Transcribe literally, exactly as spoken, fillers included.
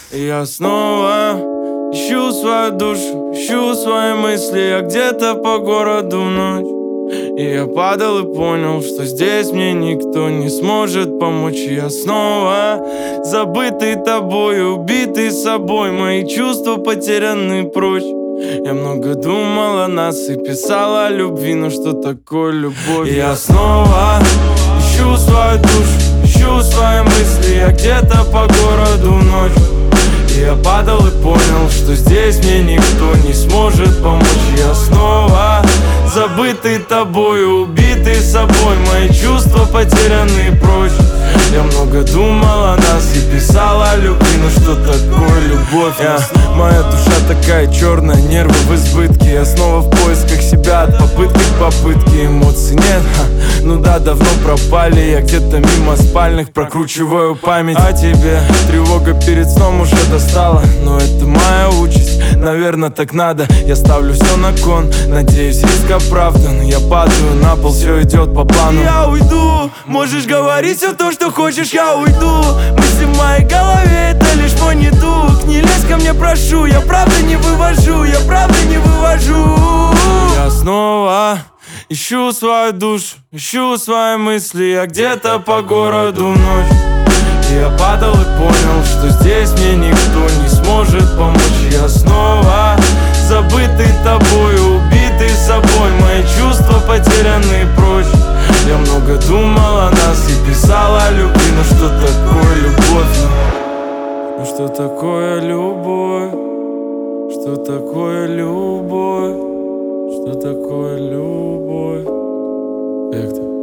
И я снова ищу свою душу, ищу свои мысли. Я где-то по городу в ночь. И я падал и понял, что здесь мне никто не сможет помочь. И я снова забытый тобой, убитый собой. Мои чувства потеряны прочь. Я много думал о нас и писал о любви, но что такое любовь? И я снова ищу свою душу, ищу свои мысли. Я где-то по городу в ночь. И я падал и понял, что здесь мне никто не сможет помочь. Я снова забытый тобой, убитый собой. Мои чувства потеряны прочь. Я много думал о нас и писал о любви, но что такое любовь? Я, моя душа такая черная, нервы в избытке. Я снова в поисках себя, от попытки к попытке. Эмоций нет, ха, ну да, давно пропали. Я где-то мимо спальных прокручиваю память о тебе. Тревога перед сном уже достала, но это моя участь, наверное, так надо. Я ставлю все на кон, надеюсь, риск оправдан. Я падаю на пол, все идет по плану. Я уйду, можешь говорить все то, что хочешь, я уйду. Мысли в моей голове, это лишь мой недуг. Не лезь ко мне, прошу, я правда не вывожу, я правда не вывожу. Я снова ищу свою душу, ищу свои мысли. Я где-то по городу в ночь. И я падал и понял, что здесь мне никто не сможет помочь. Я снова забытый тобой, убитый собой. Мои чувства потеряны прочь. Я много думал о нас и писал о любви, но что такое любовь? Ну что такое любовь? Что такое любовь? Что такое любовь? Как ты?